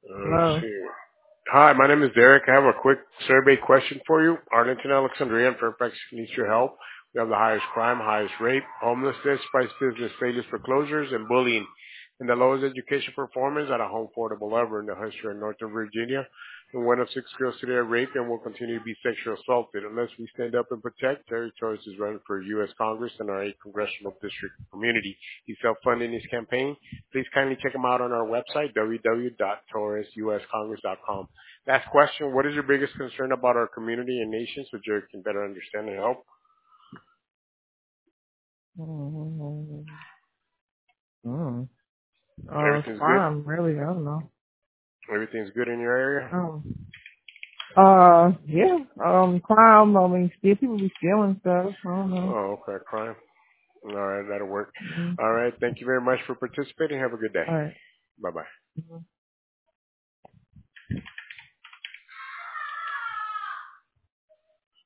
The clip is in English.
Let's Hello. see. Hi, my name is Derek. I have a quick survey question for you. Arlington, Alexandria, and Fairfax needs your help. We have the highest crime, highest rape, homelessness, price business failures, foreclosures, and bullying, and the lowest education performance at a home affordable ever in the history of Northern Virginia. And one of six girls today are raped and will continue to be sexually assaulted. Unless we stand up and protect, Terry Torres is running for U.S. Congress in our 8th Congressional District community. He's self-funding his campaign. Please kindly check him out on our website, www.torresuscongress.com. Last question, what is your biggest concern about our community and nation so Jerry can better understand and help? Mm, mm. Everything's good? Crime, really, I don't know. Everything's good in your area? Um, yeah, crime, I mean, still people be stealing stuff, I don't know. Oh, okay, crime. All right, that'll work. Mm-hmm. All right, thank you very much for participating. Have a good day. All right. Bye-bye. Mm-hmm.